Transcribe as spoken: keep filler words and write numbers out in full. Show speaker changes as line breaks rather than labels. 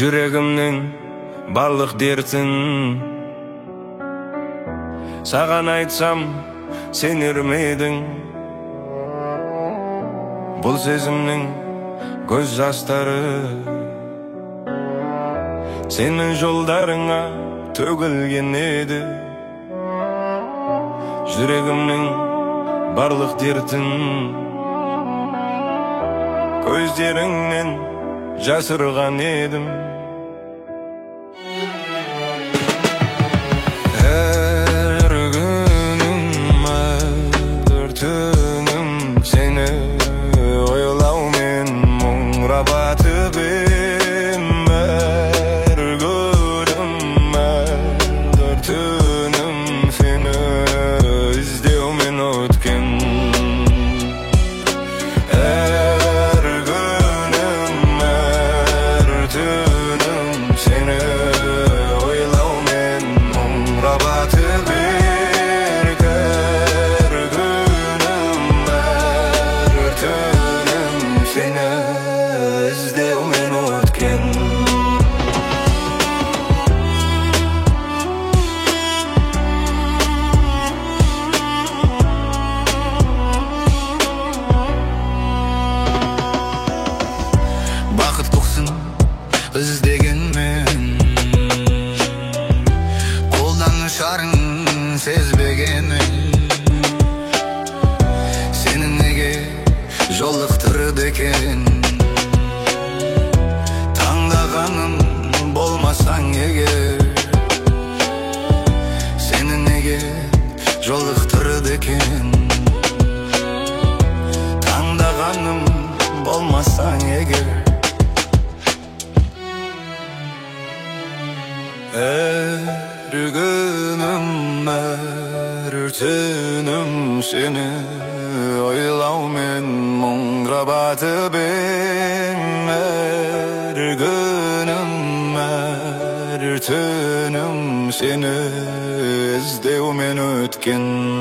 Жүрегімнің барлық дертін саған айтсам сенер ме едің? Бұл сезімнің көз жастары сенің жолдарыңа төгілген еді. Жүрегімнің барлық дертін көздеріңнен жасырған едім. Әр күнім, әр түнім сені ойлаумен мұңырап атып ем. Әр күнім, әр түнім сені іздеумен өткен. Іздегенмен қолданышарын сезбегенмен сені неге жолықтырды екен? Таңдағаным болмасаң егер, сені неге жолықтырды екен? Таңдағаным болмасаң егер. Әр күнім, әр түнім сені ойлаумен мұңырап атып ем. Әр күнім, әр түнім сені іздеумен өткен.